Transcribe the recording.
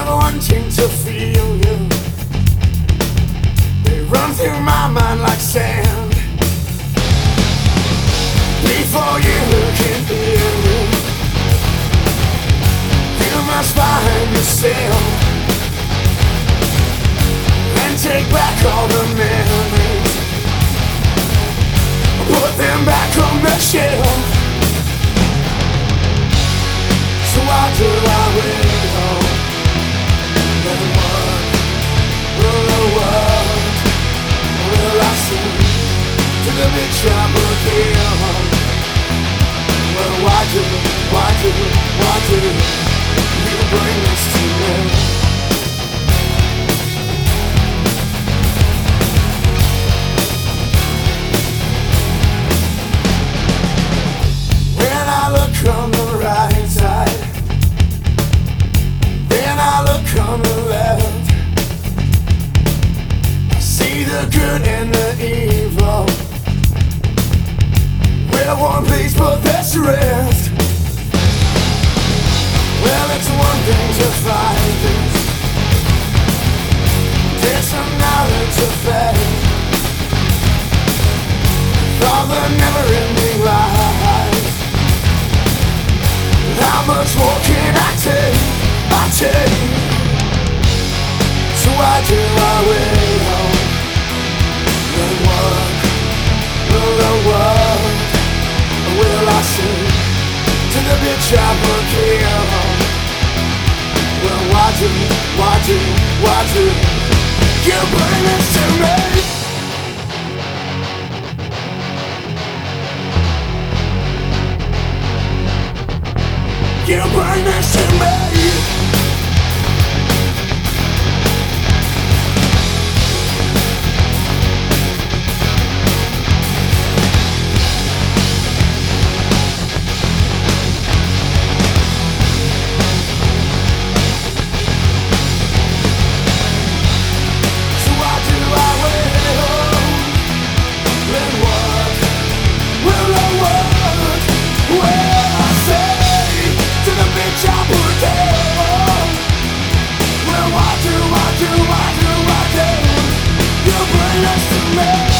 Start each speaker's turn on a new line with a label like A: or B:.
A: wanting to feel you. They run through my mind like sand. Before you can hear me, you must find yourself and take back all the memories, put them back on the shelf. So why do I wait on? Then what will the world, will I see to the bitch I'm looking on? Well, why do you bring this to me? When I look on the right side, then I look on the left, I see the good and the evil. Well, one place, but that's the rest. Well, it's one thing to fight this, it's another to faith. All the never-ending lies, how much more can I take? So why do I wait on? Then what will the world, will I see to the bitch I'm looking on? Well, why do you bring this to me? You bring this to me. So why do I wait on? Then what will the world, will I say to the bitch I put down? Well, why do you bring this to me?